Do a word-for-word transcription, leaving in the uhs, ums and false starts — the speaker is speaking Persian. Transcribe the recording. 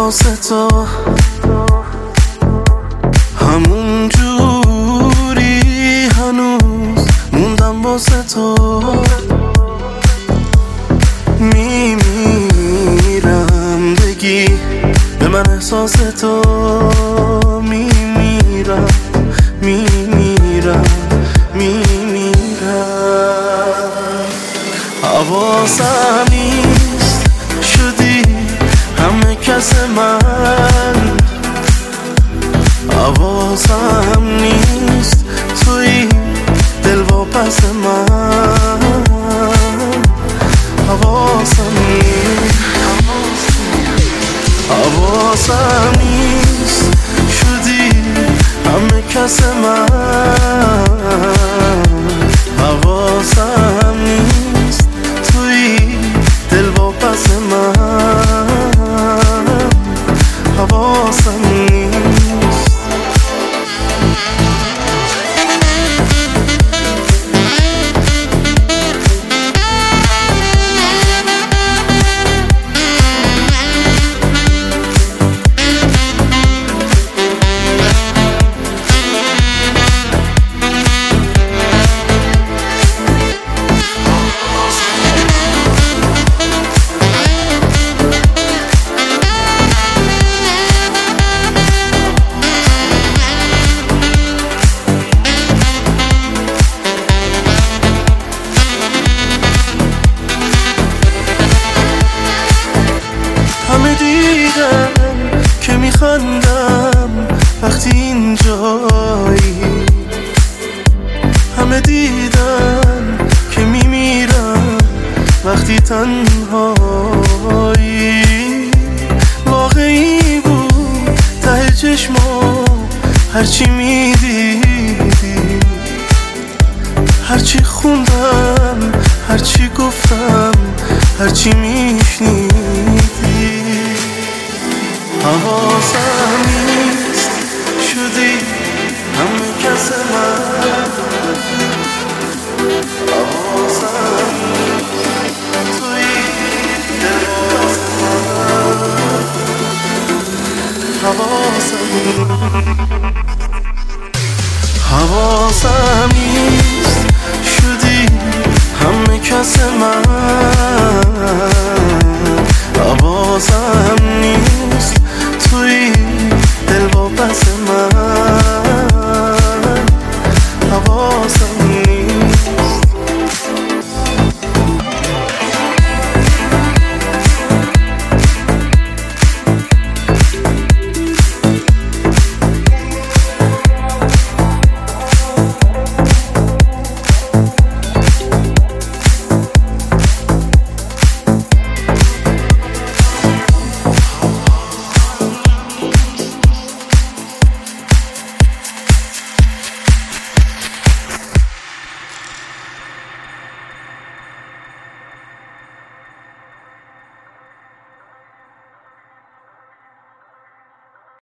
واسه تو همون جوری هنوز موندم واسه تو میمیرم بگی به من احساس تو میمیرم میمیرم میمیرم حواسم نیست شدی همه کس من حواسم نیست توی دل واپس من حواسم نیست حواسم نیست شدی همه کس من حواسم نیست توی دل واپس من حواسم نیست همه دیدن که میخندم وقتی اینجایی همه دیدن که میمیرم وقتی تنهایی واقعی بود ته چشما هرچی میدیدی هرچی خوندم هرچی گفتم هرچی میشنیدی حواسم نیست شدی همه کس من